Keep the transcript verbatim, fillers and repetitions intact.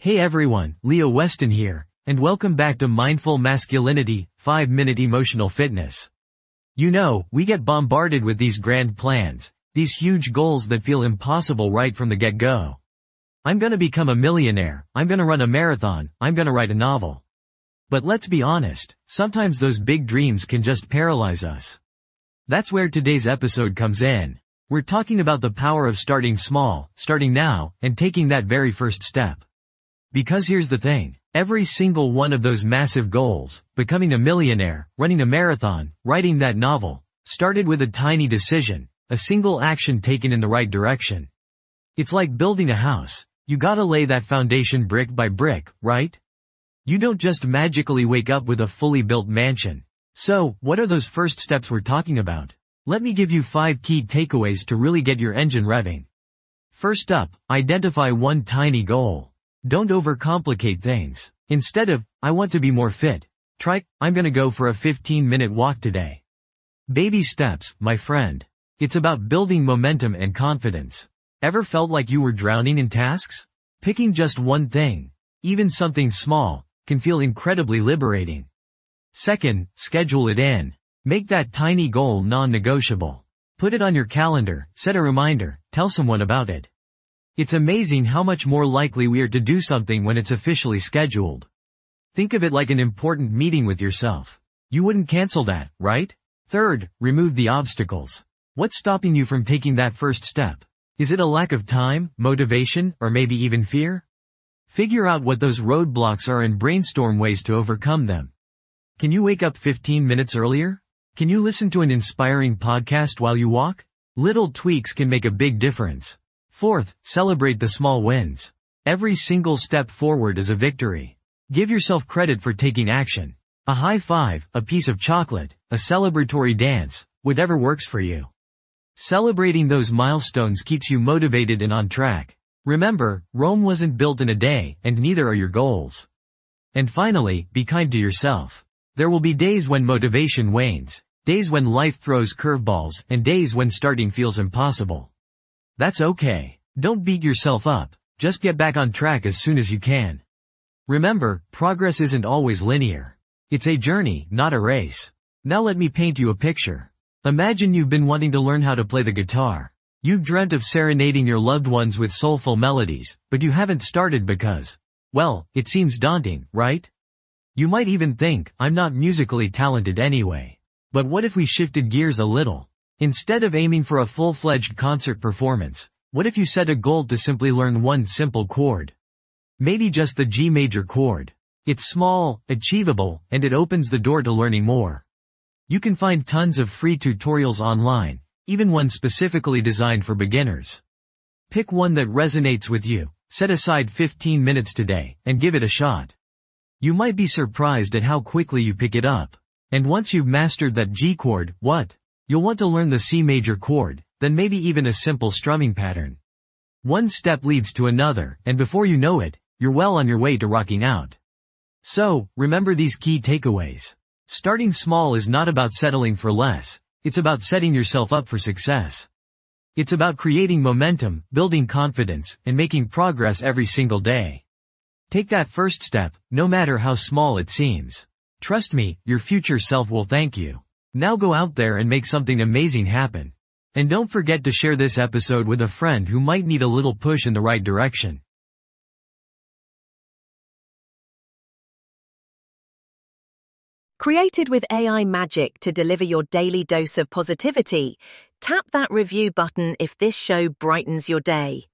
Hey everyone, Leo Weston here, and welcome back to Mindful Masculinity, five minute Emotional Fitness. You know, we get bombarded with these grand plans, these huge goals that feel impossible right from the get-go. I'm gonna become a millionaire, I'm gonna run a marathon, I'm gonna write a novel. But let's be honest, sometimes those big dreams can just paralyze us. That's where today's episode comes in. We're talking about the power of starting small, starting now, and taking that very first step. Because here's the thing, every single one of those massive goals, becoming a millionaire, running a marathon, writing that novel, started with a tiny decision, a single action taken in the right direction. It's like building a house. You gotta lay that foundation brick by brick, right? You don't just magically wake up with a fully built mansion. So, what are those first steps we're talking about? Let me give you five key takeaways to really get your engine revving. First up, identify one tiny goal. Don't overcomplicate things. Instead of, I want to be more fit, try, I'm gonna go for a fifteen minute walk today. Baby steps, my friend. It's about building momentum and confidence. Ever felt like you were drowning in tasks? Picking just one thing, even something small, can feel incredibly liberating. Second, schedule it in. Make that tiny goal non-negotiable. Put it on your calendar, set a reminder, tell someone about it. It's amazing how much more likely we are to do something when it's officially scheduled. Think of it like an important meeting with yourself. You wouldn't cancel that, right? Third, remove the obstacles. What's stopping you from taking that first step? Is it a lack of time, motivation, or maybe even fear? Figure out what those roadblocks are and brainstorm ways to overcome them. Can you wake up fifteen minutes earlier? Can you listen to an inspiring podcast while you walk? Little tweaks can make a big difference. Fourth, celebrate the small wins. Every single step forward is a victory. Give yourself credit for taking action. A high five, a piece of chocolate, a celebratory dance, whatever works for you. Celebrating those milestones keeps you motivated and on track. Remember, Rome wasn't built in a day, and neither are your goals. And finally, be kind to yourself. There will be days when motivation wanes, days when life throws curveballs, and days when starting feels impossible. That's okay. Don't beat yourself up, just get back on track as soon as you can. Remember, progress isn't always linear. It's a journey, not a race. Now let me paint you a picture. Imagine you've been wanting to learn how to play the guitar. You've dreamt of serenading your loved ones with soulful melodies, but you haven't started because, well, it seems daunting, right? You might even think, I'm not musically talented anyway. But what if we shifted gears a little? Instead of aiming for a full-fledged concert performance, what if you set a goal to simply learn one simple chord? Maybe just the G major chord. It's small, achievable, and it opens the door to learning more. You can find tons of free tutorials online, even one specifically designed for beginners. Pick one that resonates with you, set aside fifteen minutes today, and give it a shot. You might be surprised at how quickly you pick it up. And once you've mastered that G chord, what? You'll want to learn the C major chord, then maybe even a simple strumming pattern. One step leads to another, and before you know it, you're well on your way to rocking out. So, remember these key takeaways. Starting small is not about settling for less, it's about setting yourself up for success. It's about creating momentum, building confidence, and making progress every single day. Take that first step, no matter how small it seems. Trust me, your future self will thank you. Now go out there and make something amazing happen. And don't forget to share this episode with a friend who might need a little push in the right direction. Created with A I magic to deliver your daily dose of positivity, tap that review button if this show brightens your day.